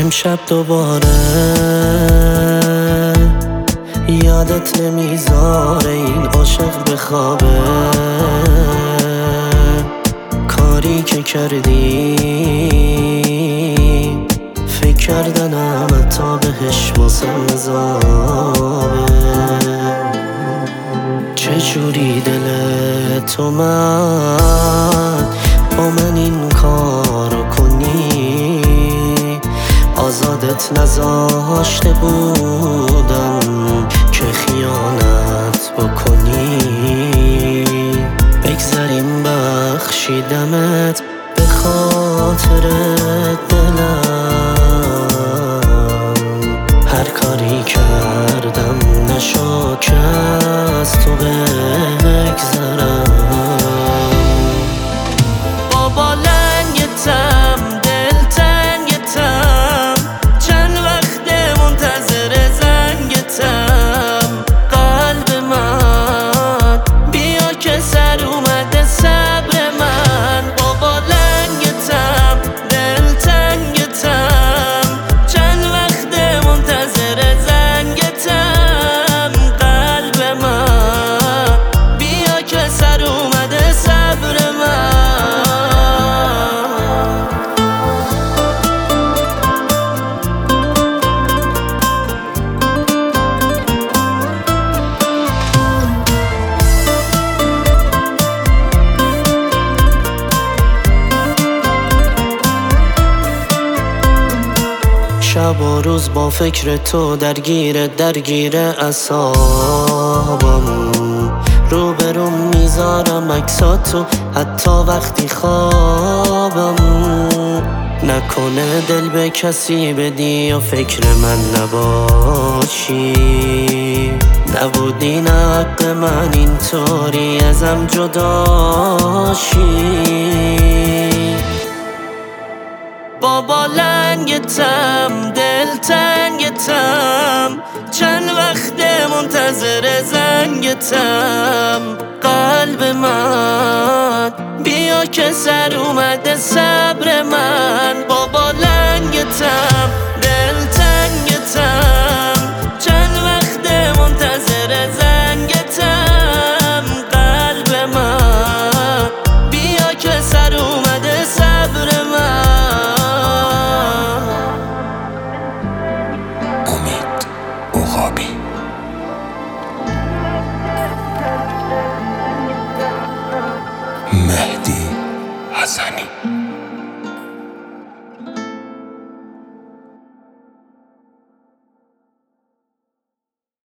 امشب دوباره یادت نمیذاره این عاشق بخوابه. کاری که کردی فکر کردنم حتی بهش واسم عذابه. چجوری دلت اومد با من این کارو کنی؟ آزادت نذاشته بودم که خیانت بکنی. بگذاریم بخشیدمت به خاطر دلم. هر کاری کردم نشد که از تو بگذرم. بابا لنگتم دلتنگتم، چند وقت منتظر زنگتم. قلب من بیا که سر اومده صبر من. بابا لنگتم دلتنگتم، چند وقت منتظر زنگتم. قلب من بیا که سر اومده صبر من. شب و روز با فکر تو درگیر اعصابم. روبروم میذارم عکساتو حتی وقتی خوابم. نکنه دل به کسی بدی و فکر من نباشی. نبودی نه حق من اینطوری ازم جداشی. بابا لنگتم دلتنگتم، چند وقت منتظر زنگتم. قلب من بیا که سر اومده صبر من. بابا لنگتم دلتنگتم، چند وقت منتظر زنگتم. قلب من بیا که سر اومده صبر من. مهدی حسنی